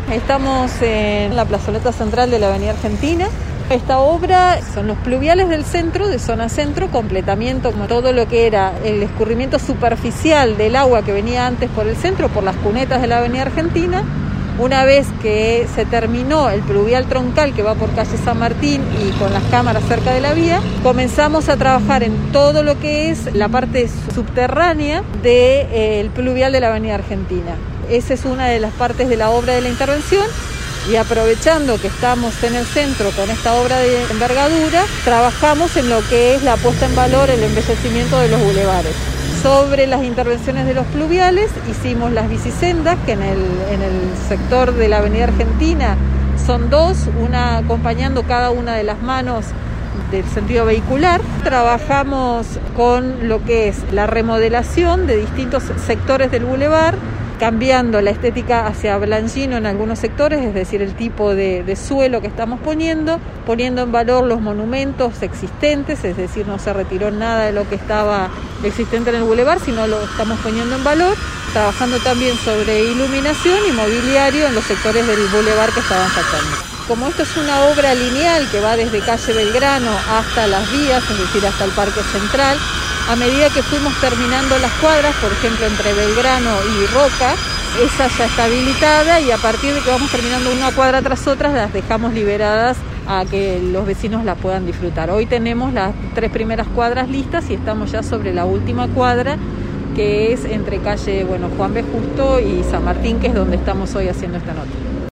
Estamos en la plazoleta central de la Avenida Argentina. Esta obra son los pluviales del centro, de zona centro, completamiento como todo lo que era el escurrimiento superficial del agua que venía antes por el centro, por las cunetas de la Avenida Argentina. Una vez que se terminó el pluvial troncal que va por calle San Martín y con las cámaras cerca de la vía, comenzamos a trabajar en todo lo que es la parte subterránea del pluvial de la Avenida Argentina. Esa es una de las partes de la obra de la intervención. Y aprovechando que estamos en el centro con esta obra de envergadura, trabajamos en lo que es la puesta en valor, el embellecimiento de los bulevares. Sobre las intervenciones de los pluviales, hicimos las bicisendas, que en el sector de la Avenida Argentina son dos, una acompañando cada una de las manos del sentido vehicular. Trabajamos con lo que es la remodelación de distintos sectores del bulevar, cambiando la estética hacia blanchino en algunos sectores, es decir, el tipo de suelo que estamos poniendo en valor los monumentos existentes, es decir, no se retiró nada de lo que estaba existente en el bulevar, sino lo estamos poniendo en valor, trabajando también sobre iluminación y mobiliario en los sectores del bulevar que estaban faltando. Como esto es una obra lineal que va desde calle Belgrano hasta las vías, es decir, hasta el Parque Central, a medida que fuimos terminando las cuadras, por ejemplo, entre Belgrano y Roca, esa ya está habilitada y a partir de que vamos terminando una cuadra tras otra, las dejamos liberadas a que los vecinos las puedan disfrutar. Hoy tenemos las 3 primeras cuadras listas y estamos ya sobre la última cuadra, que es entre calle Juan B. Justo y San Martín, que es donde estamos hoy haciendo esta nota.